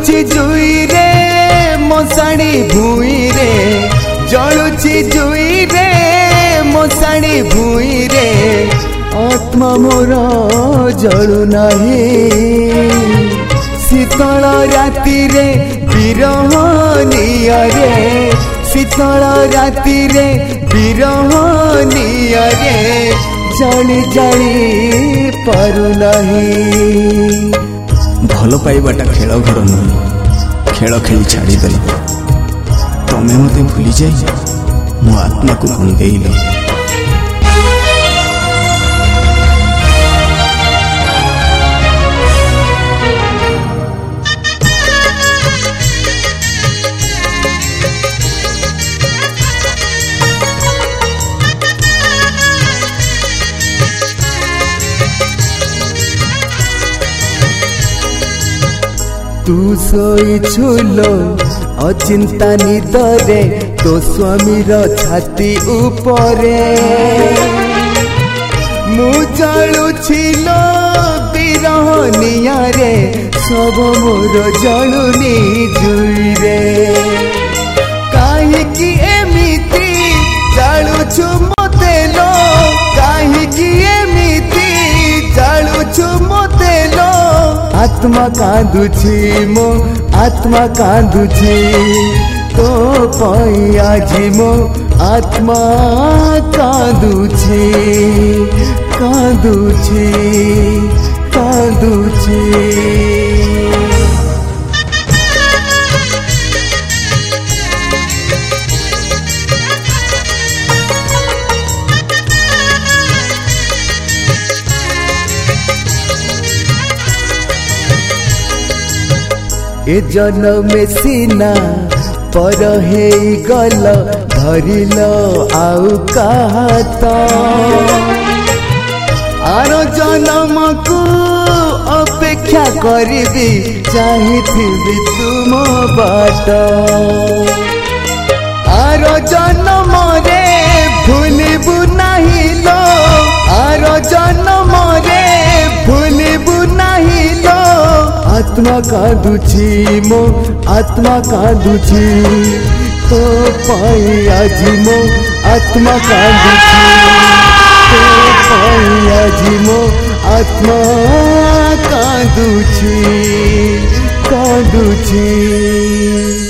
जलुची जुई रे मशाणी भूई रे जलुची जुई रे मशाणी भूई रे आत्मा मोर जलु नहीं शीतल राति रे विरह निया रे शीतल राति रे विरह निया रे जानी जानी पारु नहीं भल पाइबाटा खेल घर नुह खेल खेली छाड़देल तमें मत भूली जाए मो आत्मा को कंदेल तू सोई छुलो अचिंता निदरे तो स्वामीर छाती उपरे मु जलुछिलो विरह निया रे सब मोर जलुनी जुई रे काहेकि एमिति जलुछु मते लो काहेकि एमिति जलुछु मते लो आत्मा कांदुची मो आत्मा कांदुची तो पाई आजी मो आत्मा कांदुची कांदुची कांदुची ए जन्म में सीना पर हे गल धरिल आउ कहत आर जन्म को अपेक्षा करी चाहिए तुम बाट आर जन्म रे भूलबू नहीं लो आर जन्म रे भूलबू नहीं लो आत्मा कांदुची मो आत्मा कांदुची तो पाई आजी मो आत्मा कांदुची तो पाई आजी मो आत्मा कांदुची कांदुची।